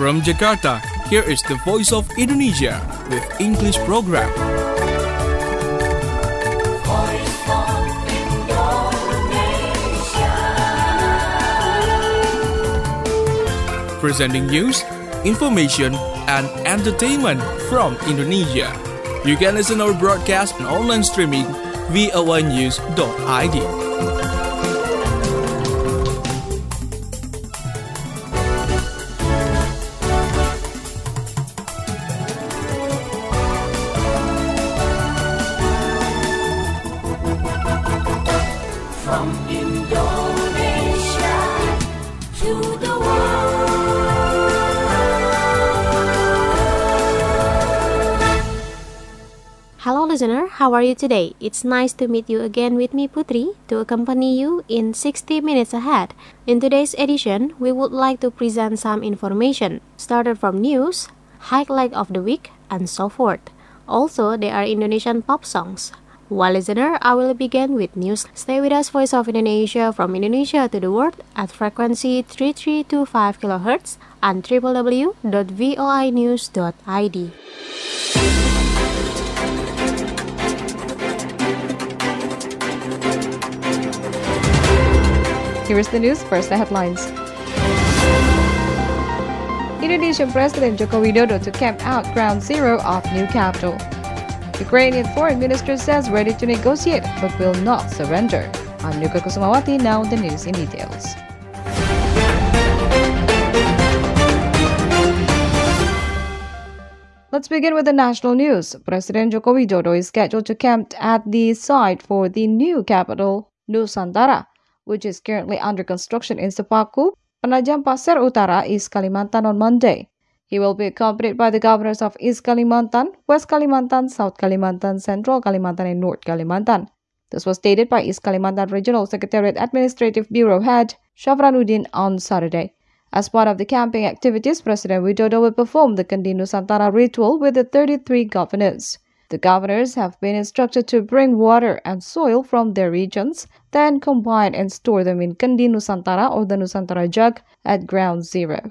From Jakarta, here is the Voice of Indonesia with English program. Voice of Indonesia. Presenting news, information, and entertainment from Indonesia. You can listen our broadcast and online streaming voanews.id. From Indonesia to the world. Hello listener, how are you today? It's nice to meet you again with me Putri to accompany you in 60 minutes ahead. In today's edition, we would like to present some information, started from news, highlight of the week, and so forth. Also, there are Indonesian pop songs. Well, listener, I will begin with news. Stay with us, Voice of Indonesia, from Indonesia to the world at frequency 3325 kHz and www.voinews.id. Here is the news, first the headlines. Indonesian President Joko Widodo to camp out ground zero of new capital. Ukrainian foreign minister says ready to negotiate but will not surrender. I'm Nuka Kusumawati, now the news in details. Let's begin with the national news. President Joko Widodo is scheduled to camp at the site for the new capital, Nusantara, which is currently under construction in Sepaku, Penajam Pasir Utara, East Kalimantan on Monday. He will be accompanied by the governors of East Kalimantan, West Kalimantan, South Kalimantan, Central Kalimantan, and North Kalimantan. This was stated by East Kalimantan Regional Secretariat Administrative Bureau Head Shafranuddin on Saturday. As part of the camping activities, President Widodo will perform the Kendi Nusantara ritual with the 33 governors. The governors have been instructed to bring water and soil from their regions, then combine and store them in Kendi Nusantara or the Nusantara jug at ground zero.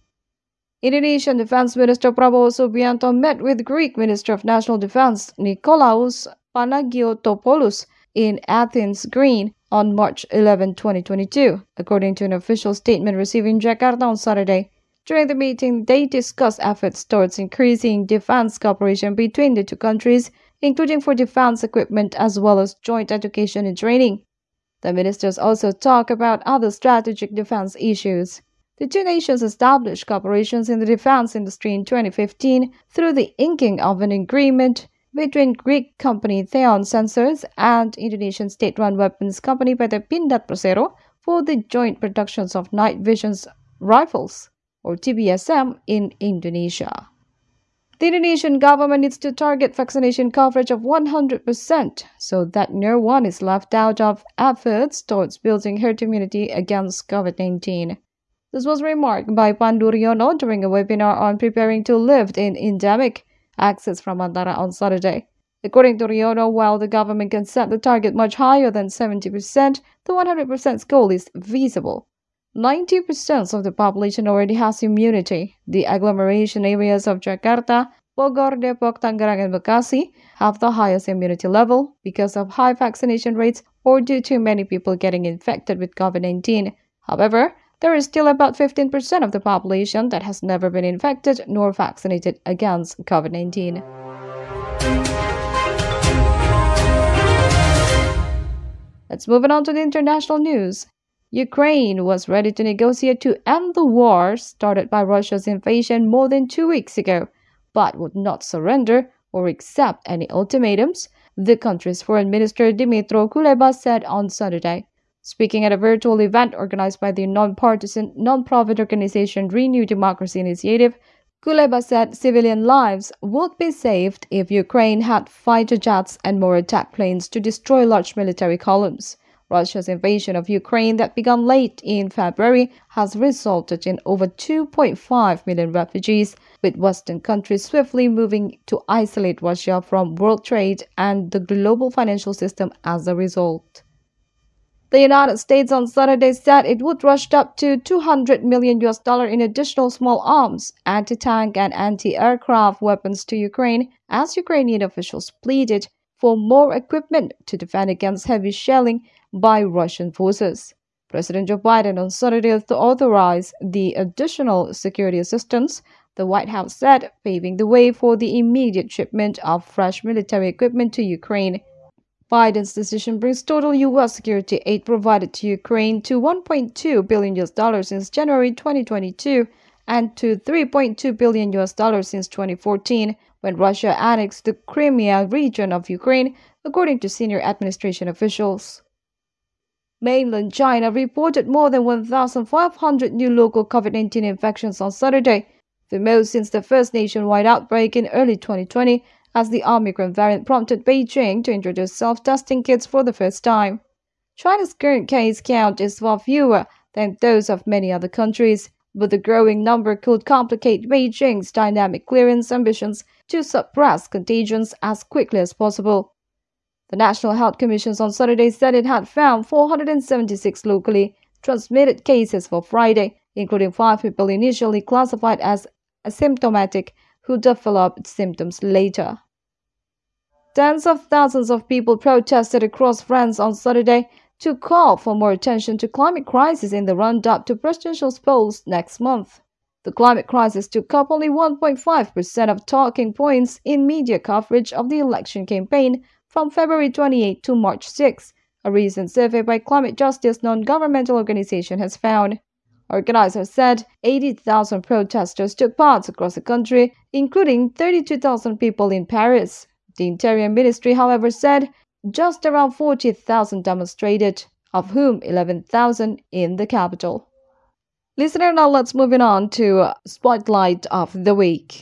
Indonesian Defense Minister Prabowo Subianto met with Greek Minister of National Defense Nikolaos Panagiotopoulos in Athens, Greece on March 11, 2022, according to an official statement received in Jakarta on Saturday. During the meeting, they discussed efforts towards increasing defense cooperation between the two countries, including for defense equipment as well as joint education and training. The ministers also talked about other strategic defense issues. The two nations established cooperations in the defense industry in 2015 through the inking of an agreement between Greek company Theon Sensors and Indonesian state-run weapons company PT Pindad Persero for the joint productions of night vision rifles, or TBSM, in Indonesia. The Indonesian government needs to target vaccination coverage of 100% so that no one is left out of efforts towards building herd immunity against COVID-19. This was remarked by Pandu Riono during a webinar on preparing to live in endemic access from Antara on Saturday. According to Riono, while the government can set the target much higher than 70%, the 100% goal is feasible. 90% of the population already has immunity. The agglomeration areas of Jakarta, Bogor, Depok, Tangerang, and Bekasi have the highest immunity level because of high vaccination rates or due to many people getting infected with COVID-19. However, there is still about 15% of the population that has never been infected nor vaccinated against COVID-19. Let's move on to the international news. Ukraine was ready to negotiate to end the war started by Russia's invasion more than 2 weeks ago, but would not surrender or accept any ultimatums, the country's foreign minister Dmytro Kuleba said on Saturday. Speaking at a virtual event organized by the non-partisan, non-profit organization Renew Democracy Initiative, Kuleba said civilian lives would be saved if Ukraine had fighter jets and more attack planes to destroy large military columns. Russia's invasion of Ukraine that began late in February has resulted in over 2.5 million refugees, with Western countries swiftly moving to isolate Russia from world trade and the global financial system as a result. The United States on Saturday said it would rush up to $200 million in additional small arms, anti-tank and anti-aircraft weapons to Ukraine as Ukrainian officials pleaded for more equipment to defend against heavy shelling by Russian forces. President Joe Biden on Saturday authorized the additional security assistance, the White House said, paving the way for the immediate shipment of fresh military equipment to Ukraine. Biden's decision brings total U.S. security aid provided to Ukraine to $1.2 billion since January 2022 and to $3.2 billion since 2014, when Russia annexed the Crimea region of Ukraine, according to senior administration officials. Mainland China reported more than 1,500 new local COVID-19 infections on Saturday, the most since the first nationwide outbreak in early 2020, as the Omicron variant prompted Beijing to introduce self-testing kits for the first time. China's current case count is far fewer than those of many other countries, but the growing number could complicate Beijing's dynamic clearance ambitions to suppress contagions as quickly as possible. The National Health Commission on Saturday said it had found 476 locally transmitted cases for Friday, including 5 people initially classified as asymptomatic who developed symptoms later. Tens of thousands of people protested across France on Saturday to call for more attention to climate crisis in the run-up to presidential polls next month. The climate crisis took up only 1.5% of talking points in media coverage of the election campaign from February 28 to March 6, a recent survey by Climate Justice non-governmental organization has found. Organizers said 80,000 protesters took part across the country, including 32,000 people in Paris. The Interior Ministry, however, said just around 40,000 demonstrated, of whom 11,000 in the capital. Listener, now let's move on to Spotlight of the Week.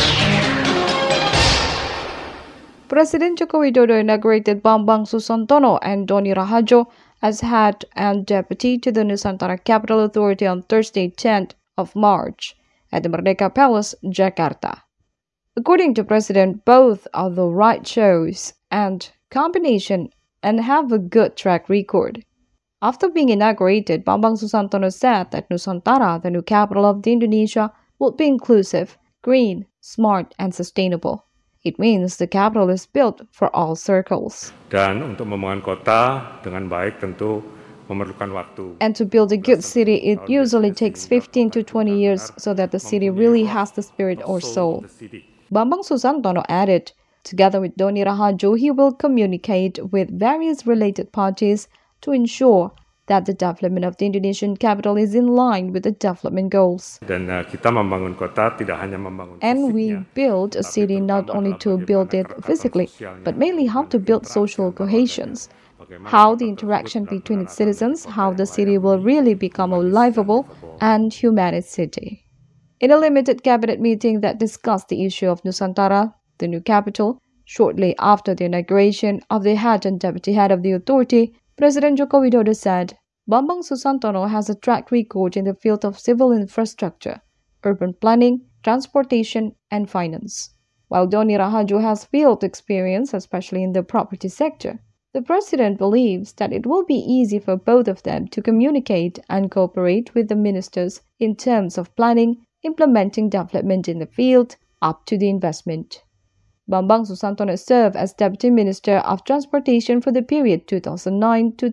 President Joko Widodo inaugurated Bambang Susantono and Doni Rahajo as head and deputy to the Nusantara Capital Authority on Thursday, 10th of March, at the Merdeka Palace, Jakarta. According to President, both are the right choice and combination and have a good track record. After being inaugurated, Bambang Susantono said that Nusantara, the new capital of Indonesia, would be inclusive, green, smart, and sustainable. It means the capital is built for all circles. Dan untuk membangun kota dengan baik tentu memerlukan waktu. And to build a good city, it usually takes 15 to 20 years so that the city really has the spirit or soul. Bambang Susantono added, together with Doni Rahajo, he will communicate with various related parties to ensure that the development of the Indonesian capital is in line with the development goals. Dan kita membangun kota tidak hanya membangun And we build a city not only to build it physically, but mainly how to build social cohesions, how the interaction between its citizens, how the city will really become a livable and humane city. In a limited cabinet meeting that discussed the issue of Nusantara, the new capital, shortly after the inauguration of the head and deputy head of the authority, President Joko Widodo said, Bambang Susantono has a track record in the field of civil infrastructure, urban planning, transportation, and finance, while Doni Rahajo has field experience, especially in the property sector. The President believes that it will be easy for both of them to communicate and cooperate with the ministers in terms of planning, implementing development in the field, up to the investment. Bambang Susantono served as Deputy Minister of Transportation for the period 2009 to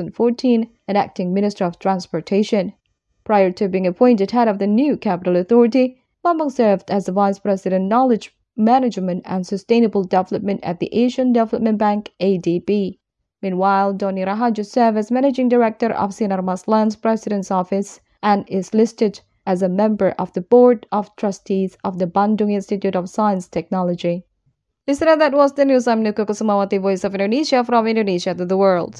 2014 and Acting Minister of Transportation. Prior to being appointed head of the new Capital Authority, Bambang served as the Vice President Knowledge Management and Sustainable Development at the Asian Development Bank (ADB). Meanwhile, Doni Rahajo served as Managing Director of Sinarmas Land's President's Office and is listed as a member of the Board of Trustees of the Bandung Institute of Science Technology. Listener, that was the news. I'm Nuka Kusumawati, Voice of Indonesia, from Indonesia to the world.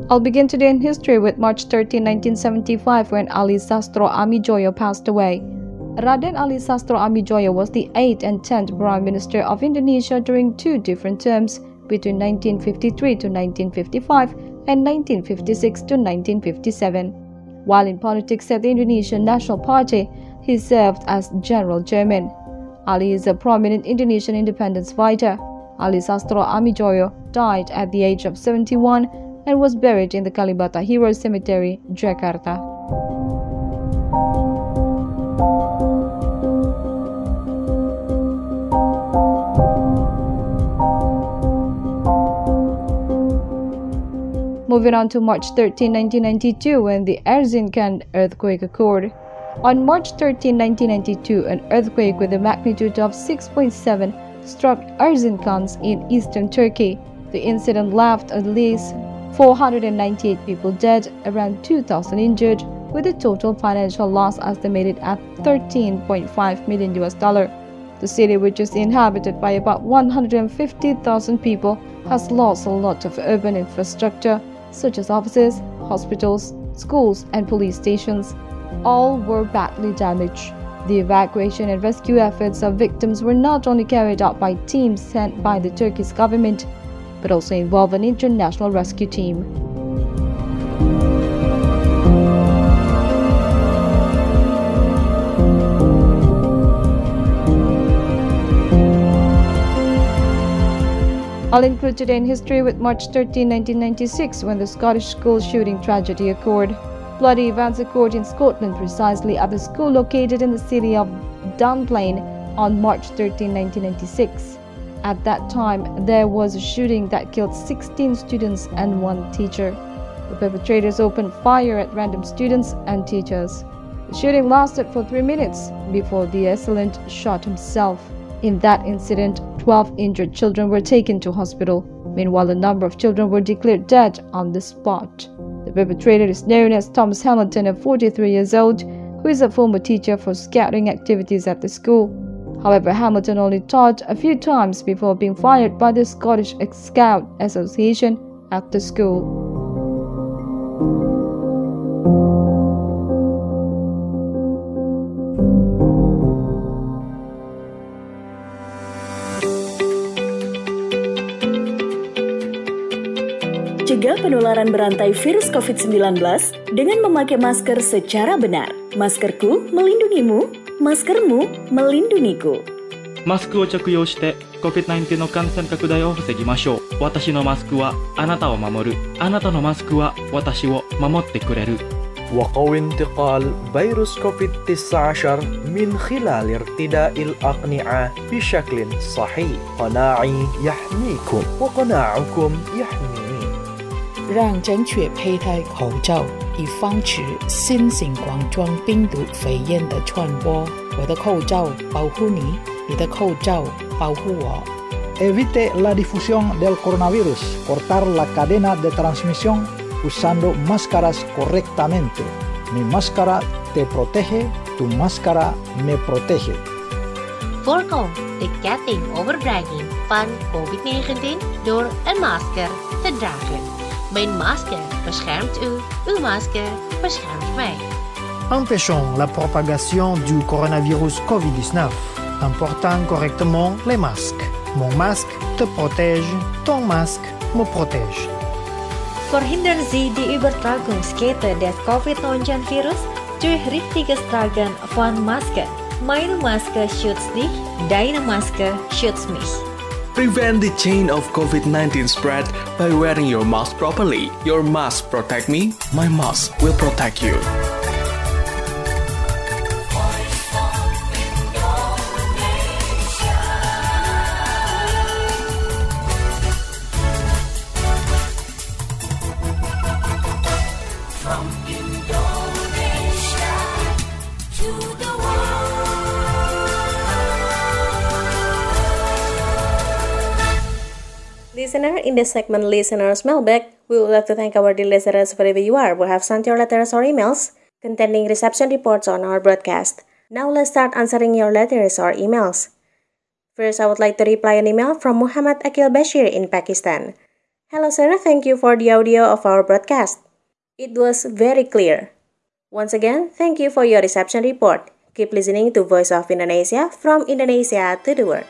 I'll begin today in history with March 13, 1975, when Ali Sastro Amijoyo passed away. Raden Ali Sastro Amijoyo was the 8th and 10th Prime Minister of Indonesia during two different terms, between 1953 to 1955 and 1956 to 1957. While in politics at the Indonesian National Party, he served as General Chairman. Ali is a prominent Indonesian independence fighter. Ali Sastro Amijoyo died at the age of 71 and was buried in the Kalibata Heroes Cemetery, Jakarta. Moving on to March 13, 1992, when the Erzincan earthquake occurred. On March 13, 1992, an earthquake with a magnitude of 6.7 struck Erzincan in eastern Turkey. The incident left at least 498 people dead, around 2,000 injured, with a total financial loss estimated at $13.5 million. The city, which is inhabited by about 150,000 people, has lost a lot of urban infrastructure, such as offices, hospitals, schools, and police stations. All were badly damaged. The evacuation and rescue efforts of victims were not only carried out by teams sent by the Turkish government, but also involve an international rescue team. I'll include today in history with March 13, 1996, when the Scottish school shooting tragedy occurred. Bloody events occurred in Scotland, precisely at the school located in the city of Dunblane on March 13, 1996. At that time, there was a shooting that killed 16 students and one teacher. The perpetrators opened fire at random students and teachers. The shooting lasted for 3 minutes before the assailant shot himself. In that incident, 12 injured children were taken to hospital. Meanwhile, a number of children were declared dead on the spot. The perpetrator is known as Thomas Hamilton, of 43 years old, who is a former teacher for scouting activities at the school. However, Hamilton only taught a few times before being fired by the Scottish Scout Association at the school. Cegah penularan berantai virus COVID-19 dengan memakai masker secara benar. Maskerku melindungimu, maskermu melindungiku. マスクを着用して COVID-19 の感染拡大を防ぎましょう。私のマスクはあなたを守る。あなたのマスクは私を守ってくれる。 وقوي انتقال فيروس كوفيد-19 من خلال ارتداء الأقنعة بشكل صحيح. قناعي يحميكم وقناعكم يحميني. 让正确佩戴口罩，以防止新型冠状病毒肺炎的传播。我的口罩保护你，你的口罩保护我。 Evite la difusión del coronavirus. Cortar la cadena de transmisión usando máscaras correctamente. Mi máscara te protege, tu máscara me protege. Voorkom de ketting overbrenging van COVID-19 door een masker te dragen. Mijn masker beschermt u, uw masker beschermt mij. Empêchons la propagation du coronavirus COVID-19 en portant correctement les masques. Mon masque te protège, ton masque me protège. Verhindern Sie die Übertragungskette des COVID-19-Virus durch richtiges Tragen von Masken. Meine Maske schützt dich, deine Maske schützt mich. Prevent the chain of COVID-19 spread by wearing your mask properly. Your mask protect me, my mask will protect you. From Indonesia to the world. Listener, in this segment Listener's Mailbag, we would like to thank our dear listeners wherever you are who have sent your letters or emails containing reception reports on our broadcast. Now let's start answering your letters or emails. First, I would like to reply an email from Muhammad Akil Bashir in Pakistan. Hello sir, thank you for the audio of our broadcast. It was very clear. Once again, thank you for your reception report. Keep listening to Voice of Indonesia from Indonesia to the world.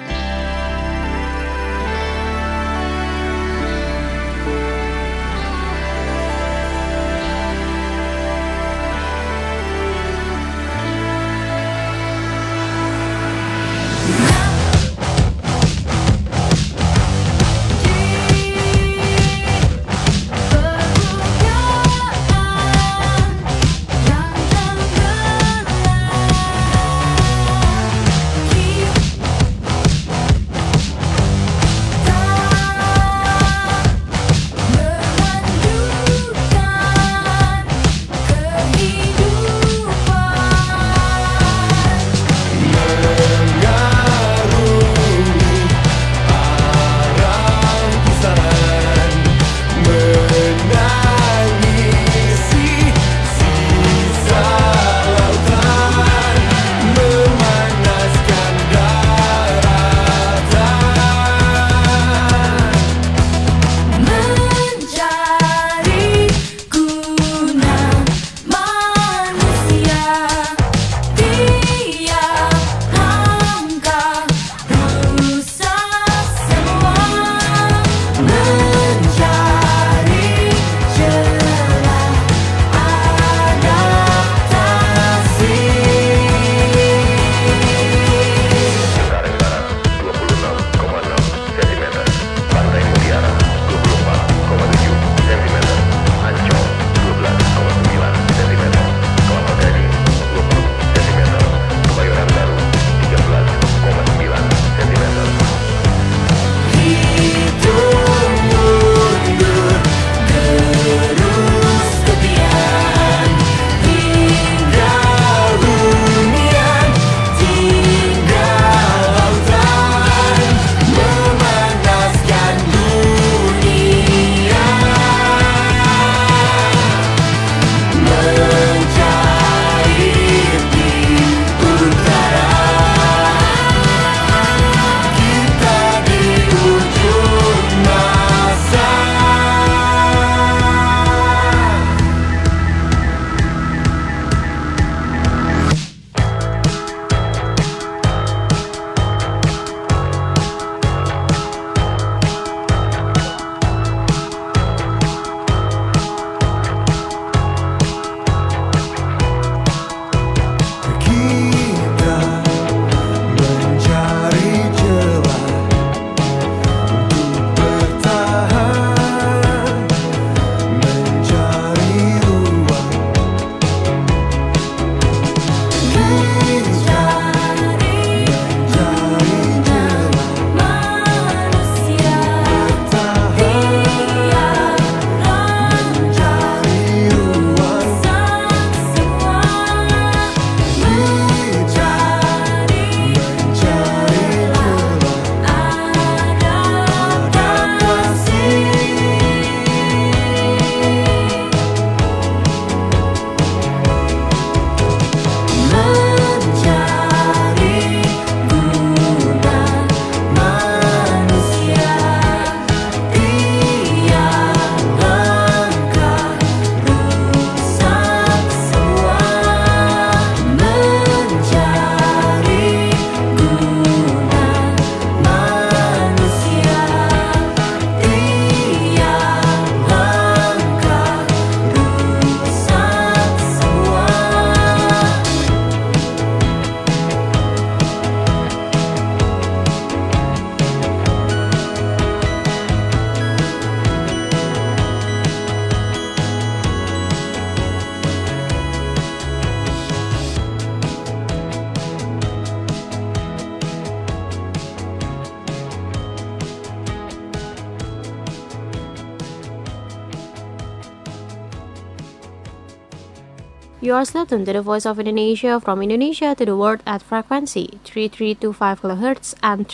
You are still tuned to the Voice of Indonesia from Indonesia to the world at frequency 3325 kHz and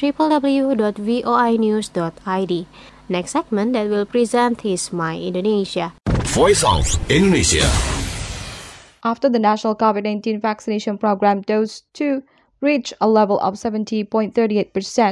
www.voinews.id. Next segment that will present is My Indonesia. Voice of Indonesia. After the national COVID-19 vaccination program dose 2 reached a level of 70.38%,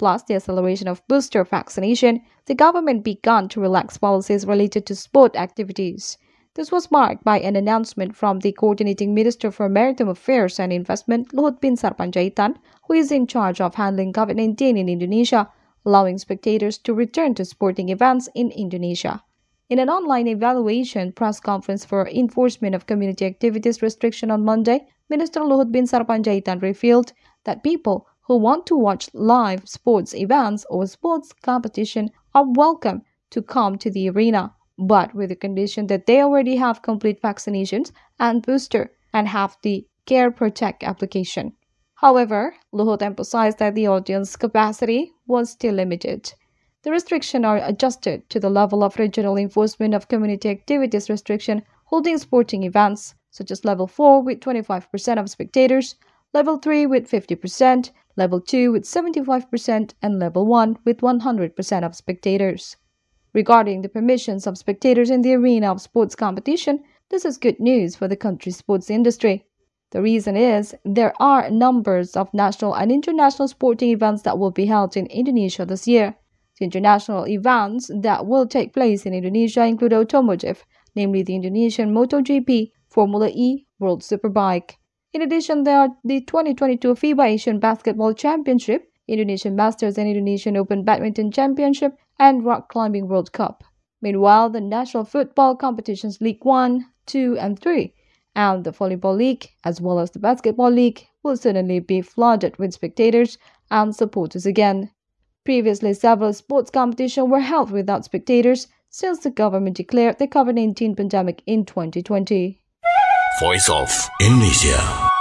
plus the acceleration of booster vaccination, the government began to relax policies related to sport activities. This was marked by an announcement from the Coordinating Minister for Maritime Affairs and Investment, Luhut bin Sarpanjaitan, who is in charge of handling COVID-19 in Indonesia, allowing spectators to return to sporting events in Indonesia. In an online evaluation press conference for enforcement of community activities restriction on Monday, Minister Luhut bin Sarpanjaitan revealed that people who want to watch live sports events or sports competition are welcome to come to the arena, but with the condition that they already have complete vaccinations and booster and have the Care Protect application. However, Luhut emphasized that the audience capacity was still limited. The restrictions are adjusted to the level of regional enforcement of community activities restriction holding sporting events, such as Level 4 with 25% of spectators, Level 3 with 50%, Level 2 with 75%, and Level 1 with 100% of spectators. Regarding the permissions of spectators in the arena of sports competition, this is good news for the country's sports industry. The reason is there are numbers of national and international sporting events that will be held in Indonesia this year. The international events that will take place in Indonesia include automotive, namely the Indonesian MotoGP, Formula E, World Superbike. In addition, there are the 2022 FIBA Asian Basketball Championship, Indonesian Masters and Indonesian Open Badminton Championship, and Rock Climbing World Cup. Meanwhile, the national football competitions League 1, 2, and 3, and the Volleyball League, as well as the Basketball League, will certainly be flooded with spectators and supporters again. Previously, several sports competitions were held without spectators since the government declared the COVID-19 pandemic in 2020. Voice of Indonesia.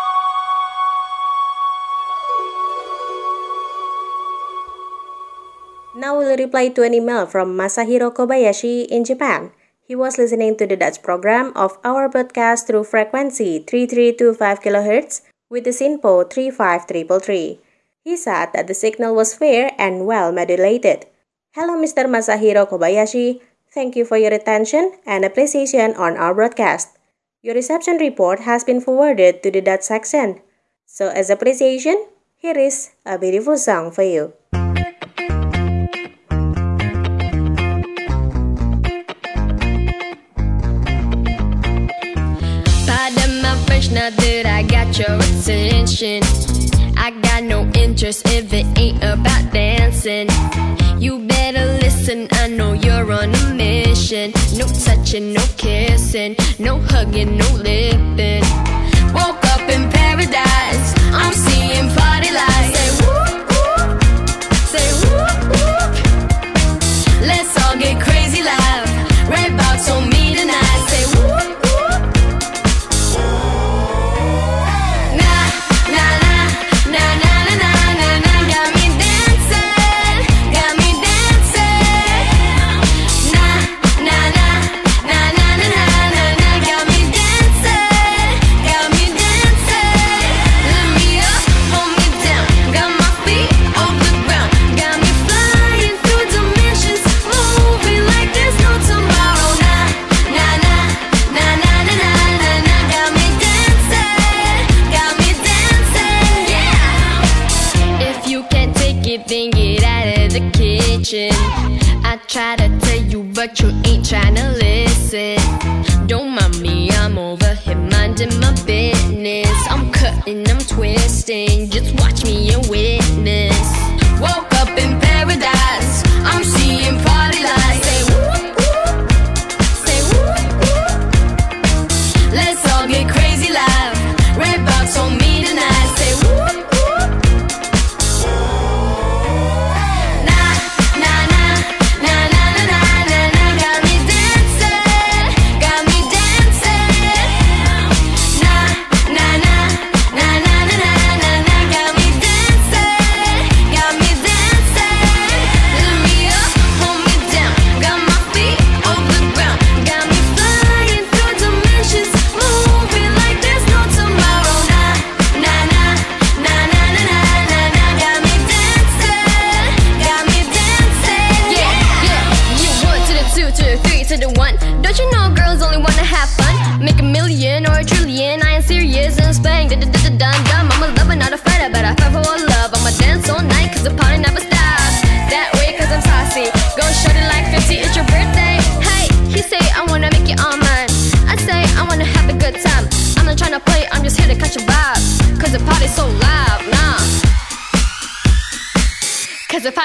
Now we'll reply to an email from Masahiro Kobayashi in Japan. He was listening to the Dutch program of our broadcast through frequency 3325 kHz with the SINPO 35333. He said that the signal was fair and well modulated. Hello Mr. Masahiro Kobayashi, thank you for your attention and appreciation on our broadcast. Your reception report has been forwarded to the Dutch section. So as appreciation, here is a beautiful song for you. Now that I got your attention, I got no interest if it ain't about dancing. You better listen, I know you're on a mission. No touching, no kissing, no hugging, no lipping. Woke up in paradise, I'm seeing party lights. Say whoop whoop, say whoop whoop. Let's all get crazy live. Red box on me tonight. Say whoop. I try to tell you, but you ain't tryna listen. Don't mind me, I'm over here minding my business. I'm cutting, I'm twisting, just watch me and witness. Woke up in paradise, I'm seeing party lights. Say whoop whoop, say whoop whoop. Let's all get crazy live. Red box on me tonight. Say whoop whoop. Don't you know girls only wanna have fun? Make a million or a trillion, I ain't serious and spang, dun-dun-dun-dun-dun. I'm a lover, not a fighter, but I fight for love. I'ma dance all night, cause the party never stops.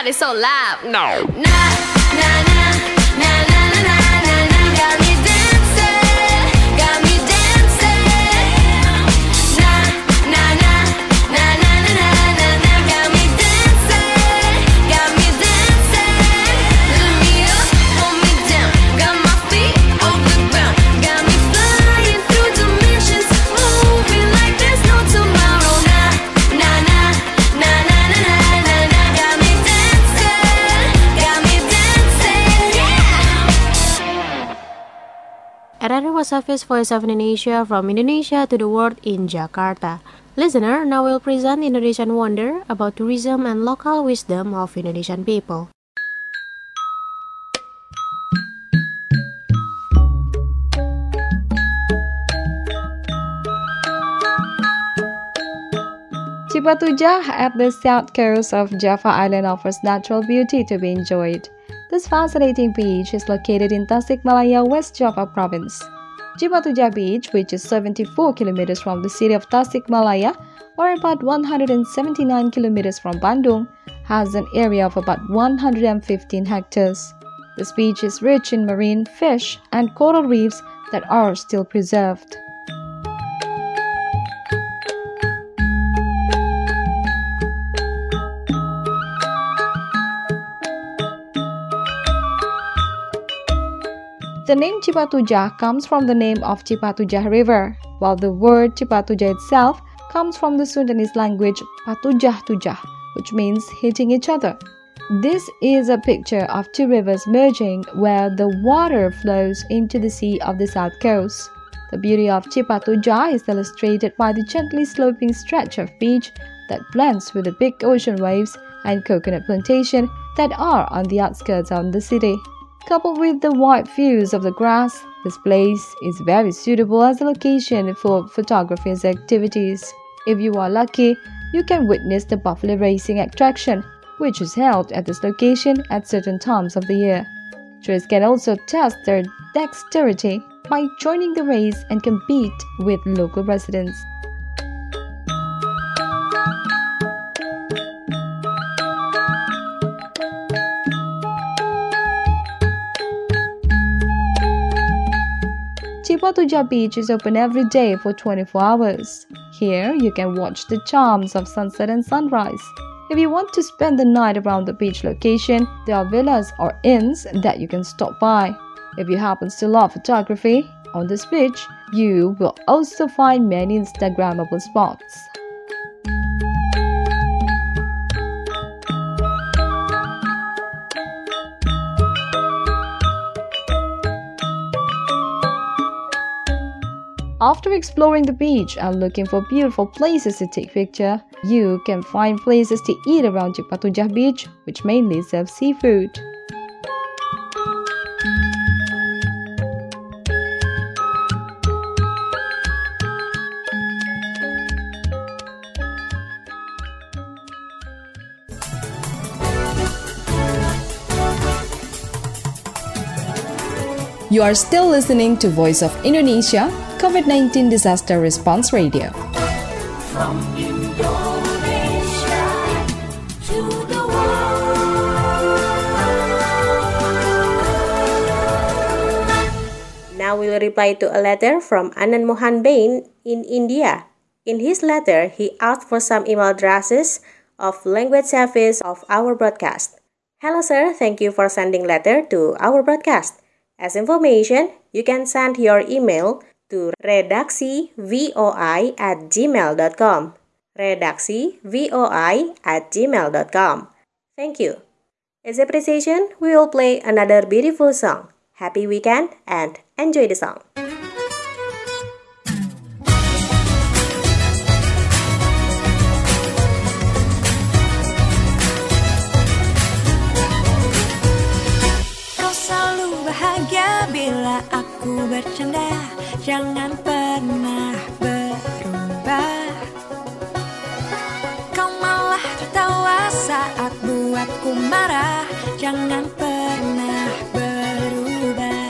everybody so loud. No. Na na na na na na na na na. Got me dancing, got me dancing. Na na na na na na na na na. Got me dancing, got me dancing. Lift me up, hold me down. Got my feet off the ground. Got me flying through dimensions, moving like there's no tomorrow. Na na na na na na na na na. Got me dancing, got me dancing, yeah. RRI Wasafis Voice of Indonesia from Indonesia to the world in Jakarta. Listener, now we'll present Indonesian wonder about tourism and local wisdom of Indonesian people. Cipatujah at the south coast of Java Island offers natural beauty to be enjoyed. This fascinating beach is located in Tasikmalaya, West Java Province. Cipatujah Beach, which is 74 kilometers from the city of Tasikmalaya, or about 179 kilometers from Bandung, has an area of about 115 hectares. This beach is rich in marine fish and coral reefs that are still preserved. The name Cipatujah comes from the name of Cipatujah River, while the word Cipatujah itself comes from the Sundanese language Patujah-tujah, which means hitting each other. This is a picture of two rivers merging where the water flows into the sea of the south coast. The beauty of Cipatujah is illustrated by the gently sloping stretch of beach that blends with the big ocean waves and coconut plantation that are on the outskirts of the city. Coupled with the wide views of the grass, this place is very suitable as a location for photography activities. If you are lucky, you can witness the buffalo racing attraction, which is held at this location at certain times of the year. Tourists can also test their dexterity by joining the race and compete with local residents. Cipatujah Beach is open every day for 24 hours. Here, you can watch the charms of sunset and sunrise. If you want to spend the night around the beach location, there are villas or inns that you can stop by. If you happen to love photography, on this beach, you will also find many Instagrammable spots. After exploring the beach and looking for beautiful places to take pictures, you can find places to eat around Cipatujah Beach, which mainly serves seafood. You are still listening to Voice of Indonesia, COVID-19 Disaster Response Radio. From Indonesia to the world. Now we'll reply to a letter from Anand Mohan Bain in India. In his letter, he asked for some email addresses of language service of our broadcast. Hello sir, thank you for sending letter to our broadcast. As information, you can send your email to redaksivoi@gmail.com. redaksivoi@gmail.com. Thank you. As appreciation, we will play another beautiful song. Happy weekend and enjoy the song. Bila aku bercanda, jangan pernah berubah. Kau malah tertawa saat buatku marah, jangan pernah berubah.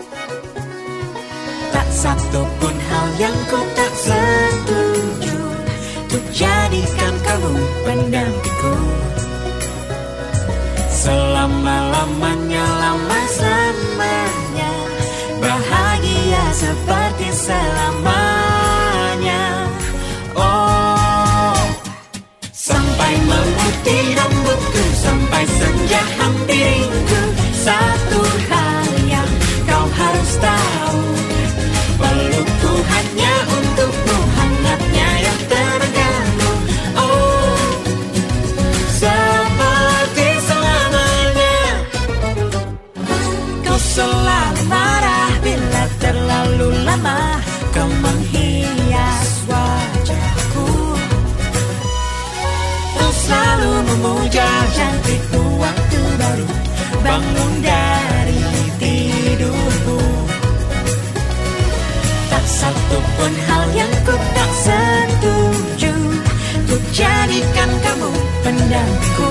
Tak satu pun hal yang ku tak setuju, untuk jadikan kamu pendampingku. selama-lamanya, lama-lamanya, bahagia seperti selamanya. Oh, sampai memutih rambutku, sampai senja hampiriku, satu hal yang kau harus tahu, pelukku hanya untukmu, hangatnya yang terganggu. Oh, seperti selamanya. Kau selalu marah bila terlalu lama kau menghias wajahku. Kau selalu memuja cantikku waktu baru bangun dari tidurku. Tak satu pun hal yang ku tak setuju, ku jadikan kamu pendampingku.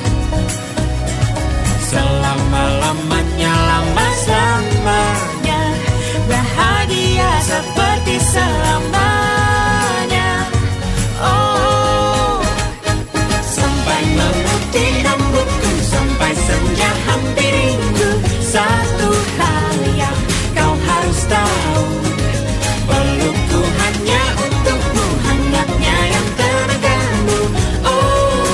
Selama-lamanya, lama-lamanya, bahagia seperti selamanya. Oh, sampai memutih rambutku, sampai senja hampiriku, satu hal yang kau harus tahu, pelukku hanya untukmu, hangatnya yang terganggu. Oh,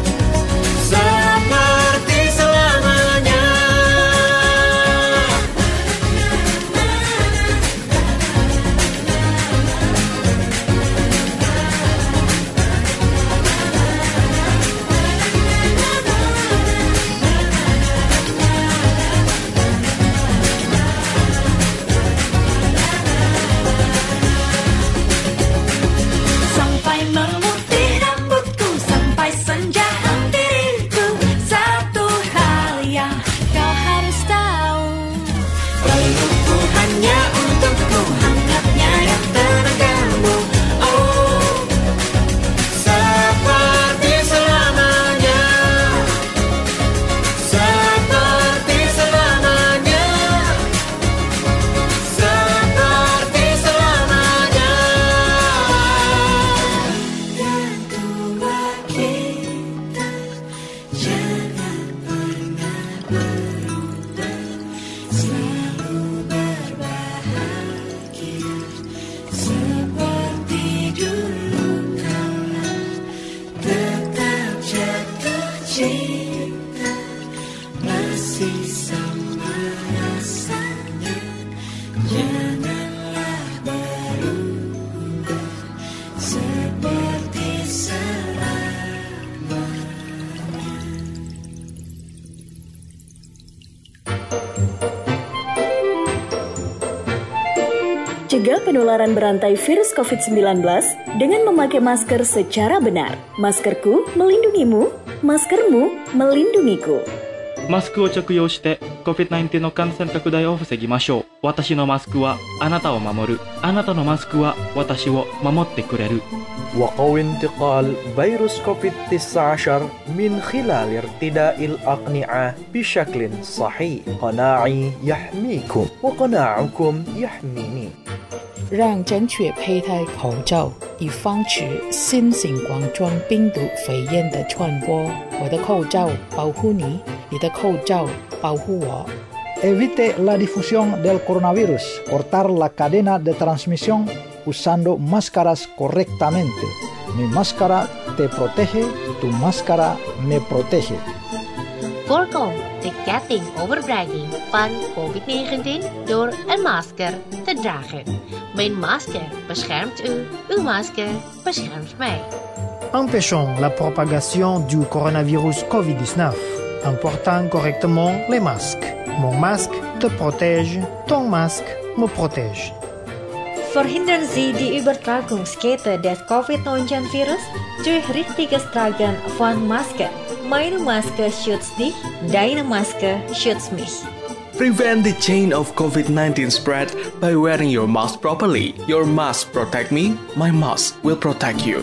seperti selamanya. Sampai memutih rambutku, sampai senja hampiriku, satu hal yang kau harus tahu, pelukku hanya untukmu, hangatnya yang terganggu. Oh, seperti selamanya, seperti selamanya, seperti selamanya. Yang tua kita jangan pernah berubah, selalu berbahagia seperti dulu kala, tetap jatuh cinta, masih sama rasanya, janganlah berubah seperti selamanya. Cegah penularan berantai virus COVID-19 dengan memakai masker secara benar. Maskerku melindungimu, maskermu melindungiku. マスクを着用して COVID-19 の感染拡大を防ぎましょう。私のマスクはあなたを守る。あなたのマスクは私を守ってくれる。 وقوي انتقال فيروس كوفيد-19 من خلال ارتداء الأقنعة بشكل صحيح. قناعي يحميكم وقناعكم يحميني. 让正确佩戴口罩，以防止新型冠状病毒肺炎的传播。我的口罩保护你，你的口罩保护我。 Evite la difusión del coronavirus. Cortar la cadena de transmisión usando máscaras correctamente. Mi máscara te protege, tu máscara me protege. Voorkom de ketting overdraging van COVID-19 door een masker te dragen. Mijn masker beschermt u, uw masker beschermt mij. Empêchons la propagation du coronavirus COVID-19 en portant correctement les masques. Mon masque te protège, ton masque me protège. Verhindern Sie die Übertragungskette des Covid-19-Virus durch richtiges Tragen von Masken. Meine Maske schützt dich, deine Maske schützt mich. Prevent the chain of COVID-19 spread by wearing your mask properly. Your mask protect me, my mask will protect you.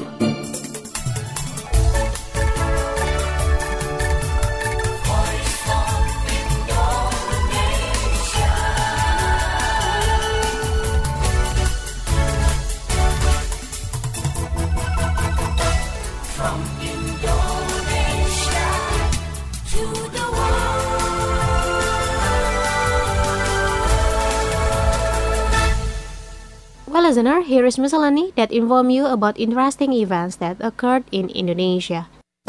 From Indonesia to the world. listener, here is miscellany that inform you about interesting events that occurred in Indonesia.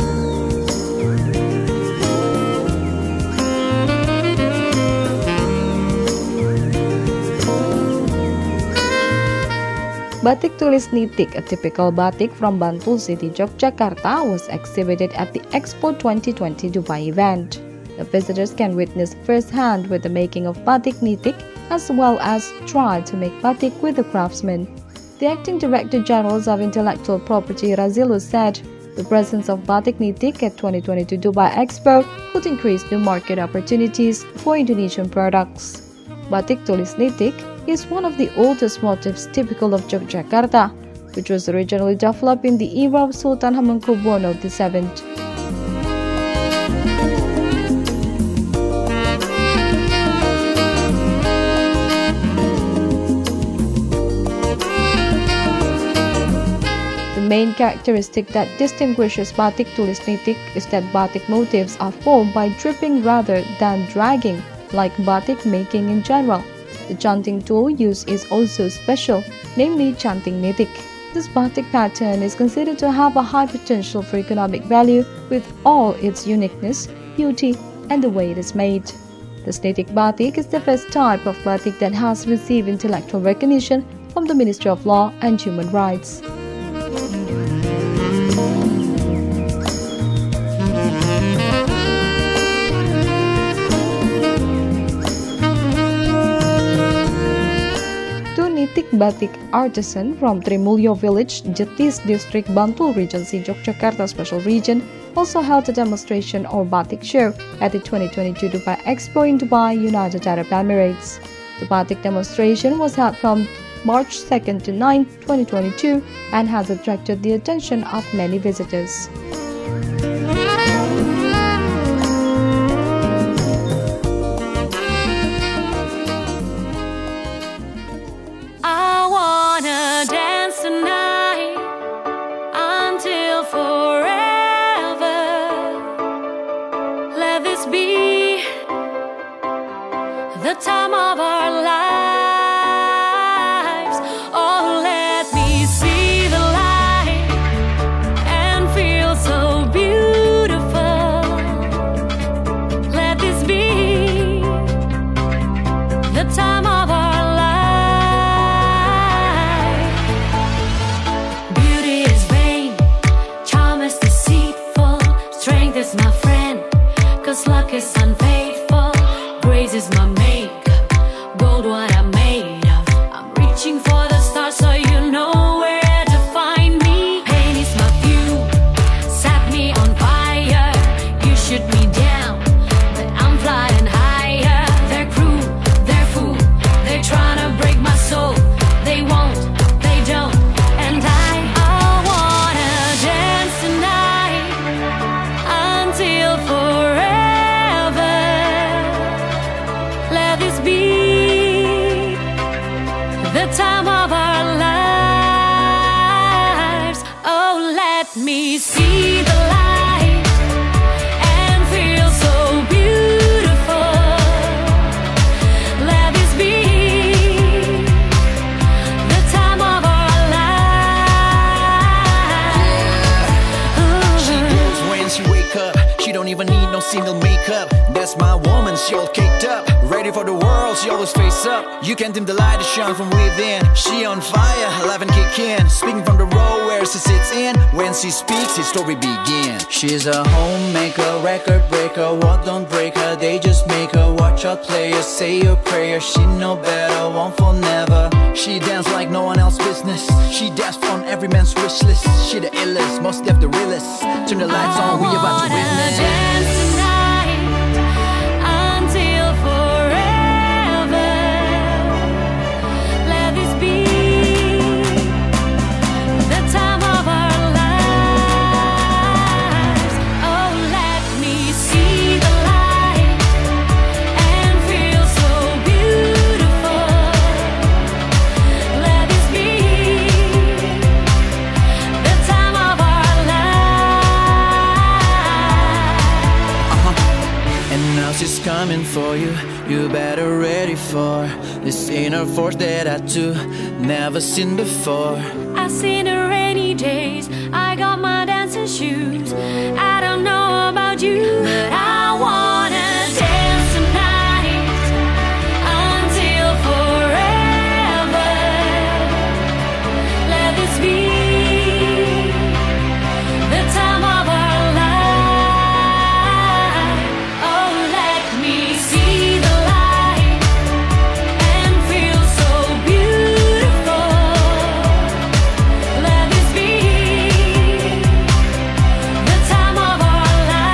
Batik Tulis Nitik, a typical batik from Bantul City, Yogyakarta, was exhibited at the Expo 2020 Dubai event. The visitors can witness firsthand with the making of batik nitik, as well as try to make batik with the craftsmen. The acting director general of intellectual property, Razilus, said the presence of batik nitik at 2022 Dubai Expo could increase new market opportunities for Indonesian products. Batik Tulis Nitik is one of the oldest motifs typical of Yogyakarta, which was originally developed in the era of Sultan Hamengkubuwono VII. The main characteristic that distinguishes Batik Tulis Nitik is that batik motifs are formed by dripping rather than dragging, like batik making in general. The chanting tool used is also special, namely chanting nitik. This batik pattern is considered to have a high potential for economic value with all its uniqueness, beauty, and the way it is made. This nitik batik is the first type of batik that has received intellectual recognition from the Ministry of Law and Human Rights. Nitik batik artisan from Trimulyo village, Jetis district, Bantul Regency, Yogyakarta Special Region, also held a demonstration or batik show at the 2022 Dubai Expo in Dubai, United Arab Emirates. The batik demonstration was held from March 2nd to 9th, 2022 and has attracted the attention of many visitors. The time of our lives. Oh, let me see the light and feel so beautiful. Let this be the time of our life. Beauty is vain, charm is deceitful, strength is my friend, 'cause luck is unfaithful, grace is my mate. Gold what I'm made of. I'm reaching for the stars so you know where to find me. Pain is my fuel, set me on fire. You shoot me down, but I'm flying higher. They're cruel, they're fool, they're trying to break my soul. They won't, they don't, and I wanna dance tonight until forever. Let this be the time of our lives. Oh, let me see the light and feel so beautiful. Let this be the time of our lives. She knows when she wake up, she don't even need no single makeup. That's my woman, she all caked up, ready for the world, she always face up. You can dim the light to shine from within. She on fire, alive and kick in, speaking from the row where she sits in. When she speaks, his story begins. She's a homemaker, record breaker, what don't break her, they just make her. Watch out players, say your prayer, she know better, one for never. She dance like no one else business, she dash on every man's wish list. She the illest, most deaf the realest. Turn the lights on, we about to witness. Dance tonight until forever. Let this be the time of our lives. Oh, let me see the light and feel so beautiful. Let this be the time of our lives. you better ready for this inner force that I too never seen before. I've seen the rainy days, I got my dancing shoes. I don't know about you, but I wanna dance tonight until forever. Let this be the time of our life. Oh, let me see the light and feel so beautiful. Let this be the time of our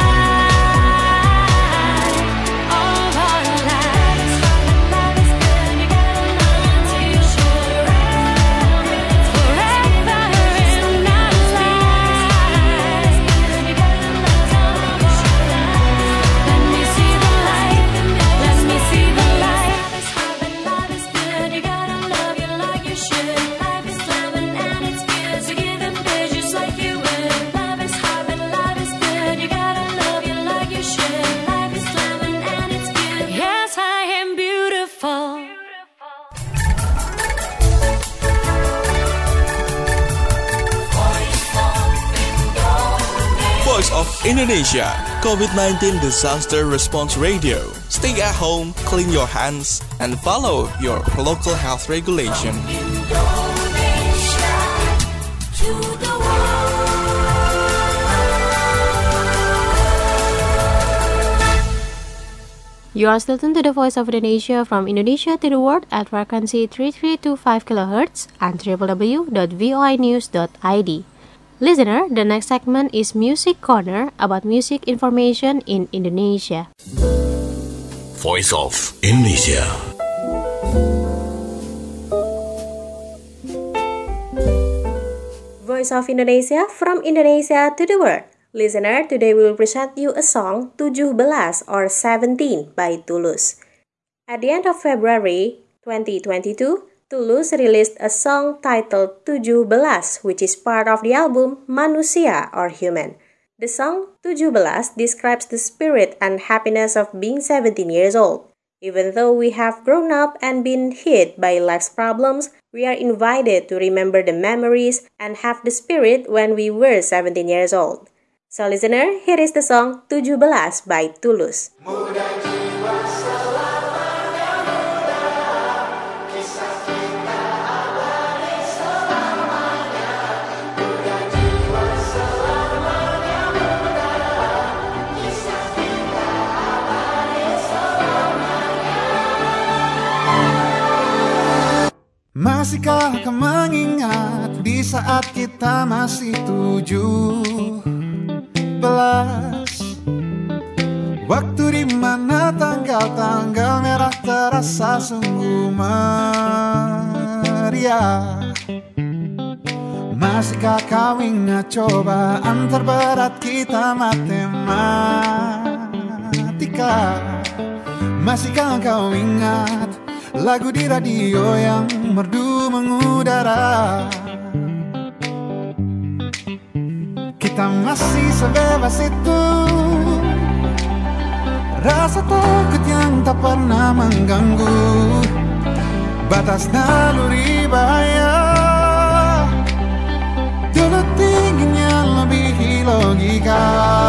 life, of our lives. Love is good, you gotta learn to show forever in our lives. You gotta love time of our lives. Let me see the light, let me see the light. Love is good, you gotta love you like you should. Life is lemon and it's good, so give them just like you would. Love is hard, but love is good, you gotta love you like you should. Life is lemon and it's good. Yes, I am beautiful. Voice of Indonesia, COVID-19 Disaster Response Radio. Stay at home, clean your hands, and follow your local health regulation. You are still tuned to the Voice of Indonesia from Indonesia to the world at frequency 3325 kHz and www.voinews.id. Listener, the next segment is Music Corner about music information in Indonesia. Voice of Indonesia. Voice of Indonesia from Indonesia to the world. Listener, today we will present you a song 17 or 17 by Tulus. At the end of February 2022, Tulus released a song titled 17, which is part of the album Manusia or Human. The song 17 describes the spirit and happiness of being 17 years old. Even though we have grown up and been hit by life's problems, we are invited to remember the memories and have the spirit when we were 17 years old. So listener, here is the song 17 by Tulus. Masihkah kau mengingat di saat kita masih 17? Waktu di mana tanggal-tanggal merah terasa sungguh meriah. Masihkah kau ingat cobaan terberat kita matematika? Masihkah kau ingat lagu di radio yang merdu mengudara? Kita masih sebebas itu, rasa takut yang tak pernah mengganggu batas naluri bahaya. Dulu tingginya lebih logika.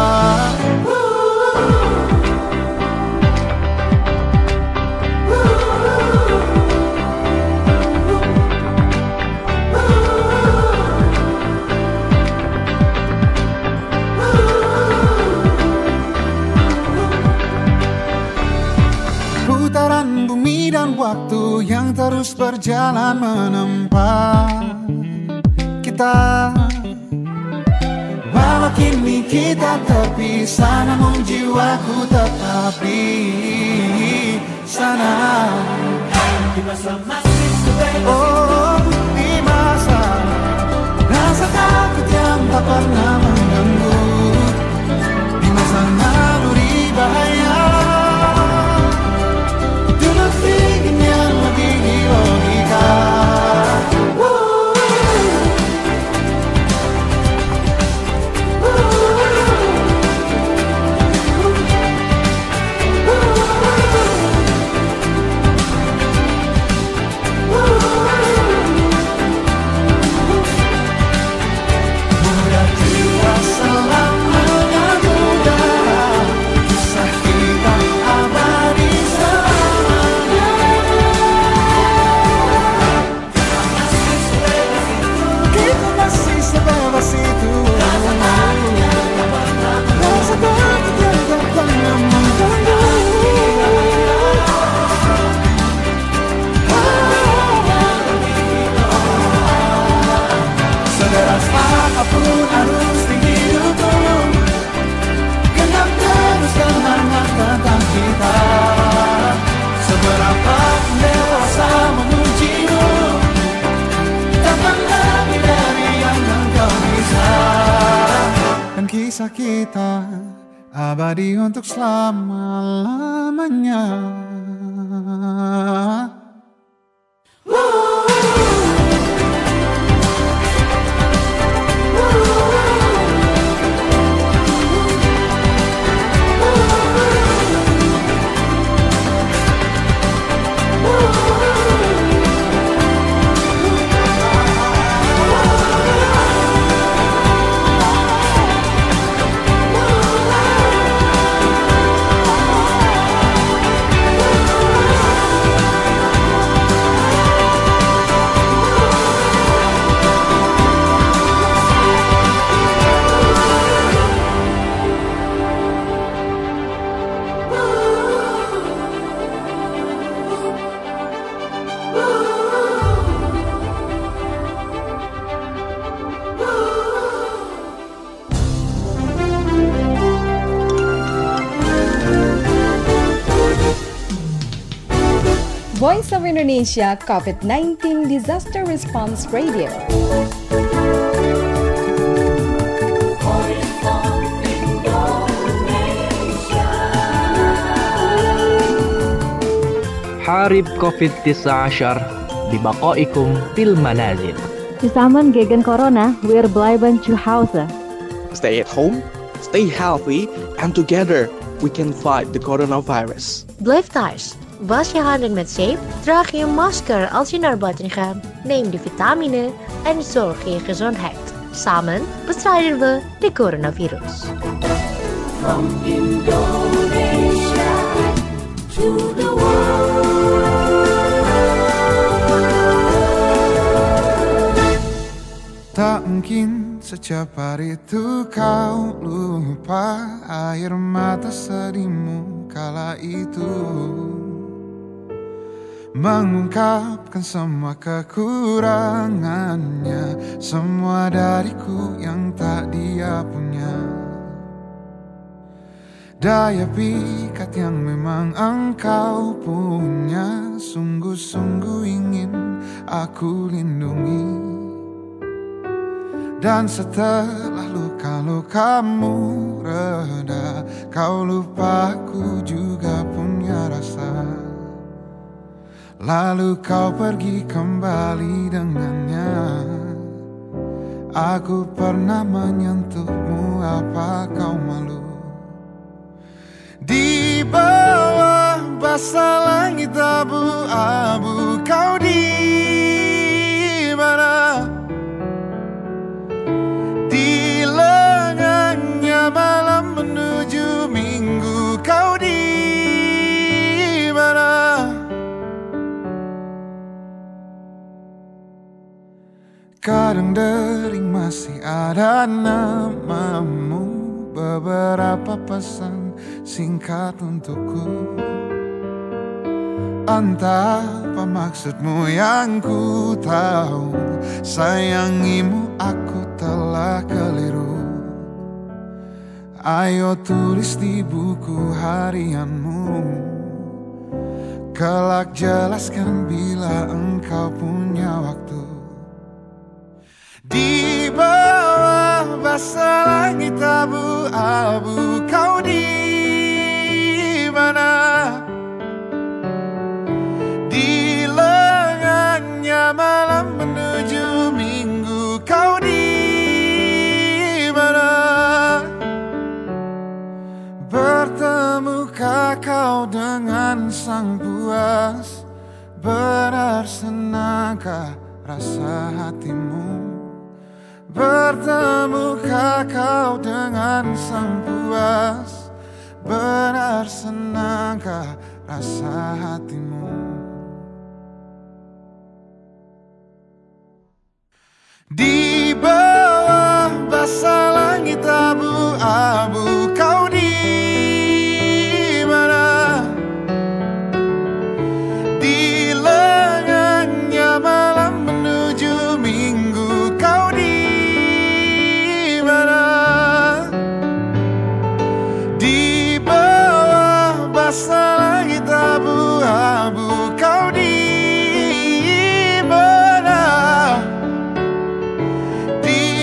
Putaran bumi dan waktu yang terus berjalan menempa kita. Walau kini kita terpisah, namun jiwaku tetap di sana. Oh, di masa rasa takut yang tak pernah mengganggu, di masa naluri bahaya. Kisah kita abadi untuk selama-lamanya. Voice of Indonesia COVID-19 Disaster Response Radio. حارب COVID-19 ببقائكم في المنازل. Zusammen gegen Corona, wir bleiben zu Hause. Stay at home, stay healthy, and together we can fight the coronavirus. Blijf thuis. Was je handen met zeep, draag je een masker als je naar buiten gaat, neem de vitamine en zorg je gezondheid. Samen bestrijden we de coronavirus. From Indonesia to the world. Tak mungkin secepat itu kau lupa air mata sedihmu kala itu, mengungkapkan semua kekurangannya, semua dariku yang tak dia punya. Daya pikat yang memang engkau punya, sungguh-sungguh ingin aku lindungi. Dan setelah luka-lukamu reda, kau lupa aku juga punya rasa. Lalu kau pergi kembali dengannya. Aku pernah menyentuhmu, apa kau malu? Di bawah basah langit abu-abu, kau di mana? Di lengannya malam menuju minggu, kau di mana? Kadang dering masih ada namamu, beberapa pesan singkat untukku. Entah apa maksudmu yang ku tahu, sayangimu aku telah keliru. Ayo tulis di buku harianmu, kelak jelaskan bila engkau punya waktu. Di bawah basah langit abu-abu, kau di mana? Di lengannya malam menuju minggu, kau di mana? Bertemukah kau dengan sang puas? Benar senangkah rasa hatimu? Bertemukah kau dengan sang puas? Benar senangkah rasa hatimu? Di bawah basah langit abu-abu, kau di mana? Di lengannya malam menuju minggu, kau di mana? Di bawah basah langit abu-abu, kau di mana? Di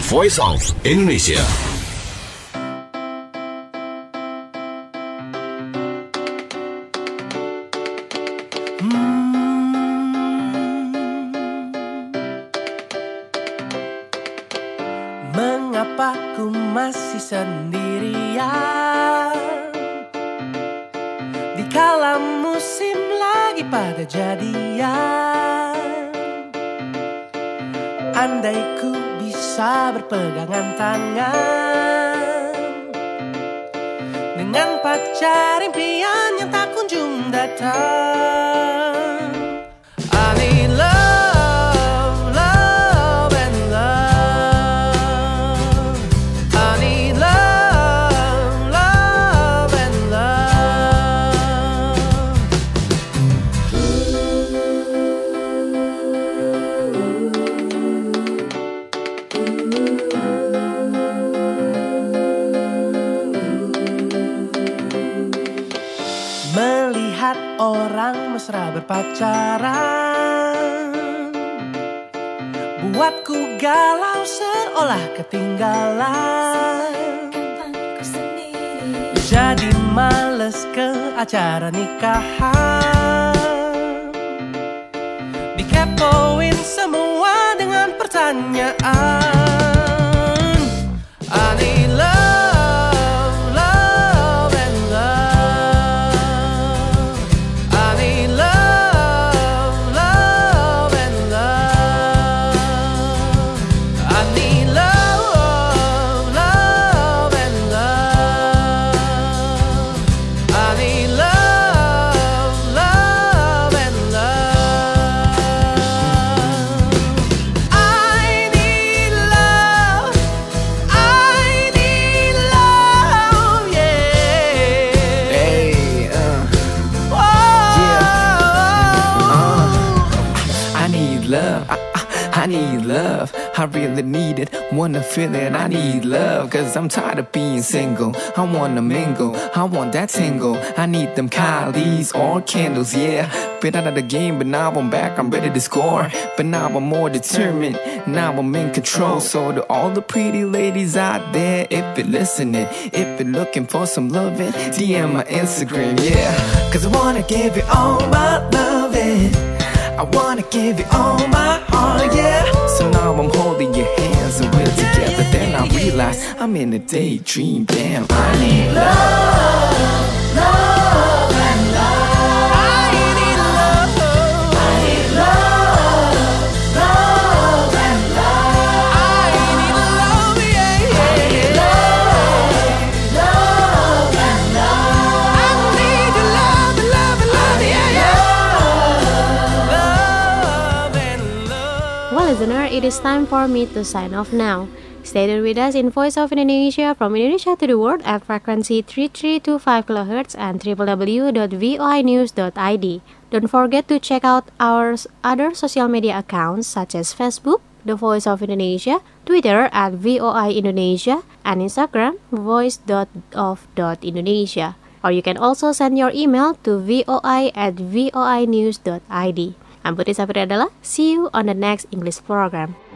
Voice of Indonesia. Mengapa ku masih sendirian dikala musim lagi pada jadian? Andai ku bisa berpegangan tangan dengan pacar impian yang tak kunjung datang. I need love, love and love. I need love, love and love. Melihat orang mesra berpacaran buatku galau seolah ketinggalan. Jadi males ke acara nikahan, dikepoin semua dengan pertanyaan. I need love, love and love. I need love, love and love. I need love, love and love. I need love, love and love. I need love, yeah. Hey, I need love. I need love. I really need it. Wanna feel it. I need love. Cause I'm tired of being single. I wanna mingle. I want that tingle. I need them Kylie's or candles, yeah. Been out of the game, but now I'm back. I'm ready to score. But now I'm more determined. Now I'm in control. So to all the pretty ladies out there, if you're listening, if you're looking for some loving, DM my Instagram, yeah. Cause I wanna give you all my loving. I wanna give you all my heart, yeah. So now I'm holding your hands and we're together. Then I realize I'm in a daydream. Damn, I need love, love and love. I need love, I need love, love and love. I need love, yeah, yeah. I need love, love and love. I need your love, love, love, yeah, yeah. Well, listener, it is time for me to sign off now. Stay tuned with us in Voice of Indonesia from Indonesia to the world at frequency 3325 kHz and www.voinews.id. Don't forget to check out our other social media accounts such as Facebook, The Voice of Indonesia, Twitter at VOI Indonesia, and Instagram, voice.of.indonesia. Or you can also send your email to voi@voinews.id. I'm Putri Safri Adela. See you on the next English program.